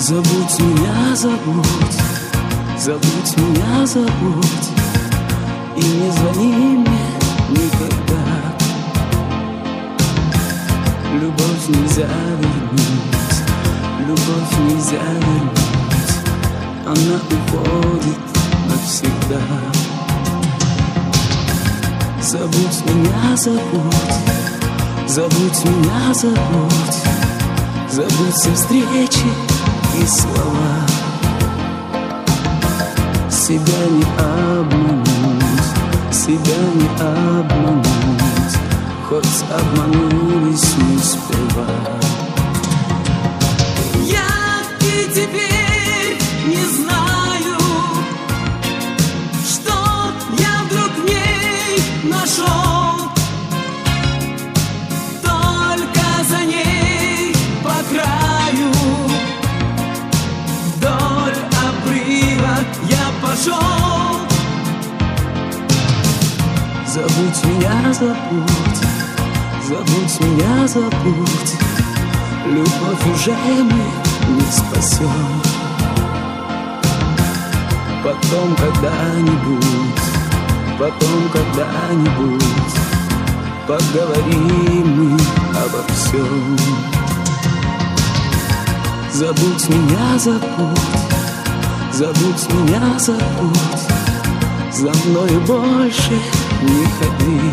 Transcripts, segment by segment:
Забудь меня, забудь, забудь меня, забудь, и не звони мне никогда. Любовь нельзя вернуть, любовь нельзя вернуть, она уходит навсегда. Забудь меня, забудь, забудь меня, забудь, забудь все встречи и слова. Себя не обмануть, себя не обмануть, хоть обманулись не сперва. Я и теперь не знаю, что я вдруг в ней нашел. Только за ней по краю вдоль обрыва я пошел. Забудь меня, забудь, забудь меня, забудь, любовь уже мы не спасем. Потом когда-нибудь, потом когда-нибудь поговорим мы обо всем. Забудь меня, забудь, забудь меня, забудь, за мною больше не ходи.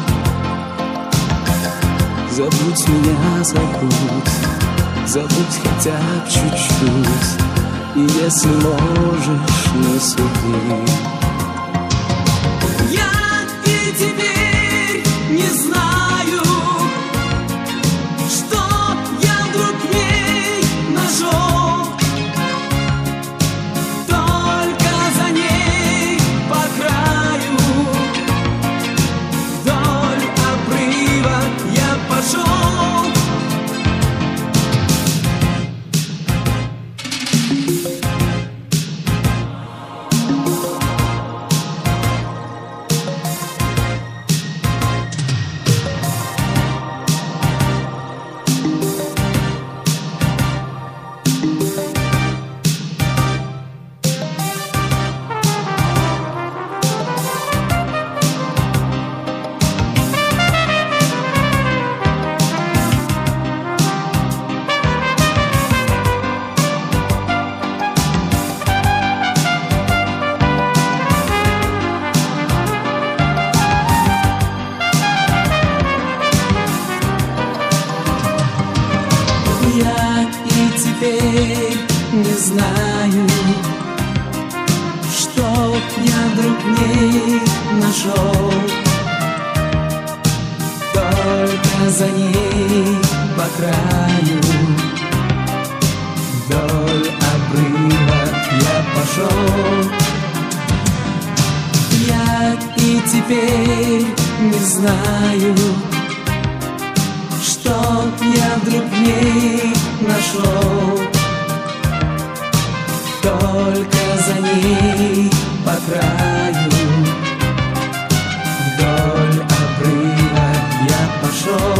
Забудь меня, забудь, забудь хотя бы чуть-чуть, и если можешь, не суди. Я и теперь не знаю, что я вдруг в ней нашел. Только за ней по краю вдоль обрыва я пошел. Я и теперь не знаю, что я вдруг в ней нашел. Только за ней по краю вдоль обрыва я пошел. Я и теперь не знаю, что я вдруг в ней нашел. Только за ней по краю вдоль обрыва я пошел.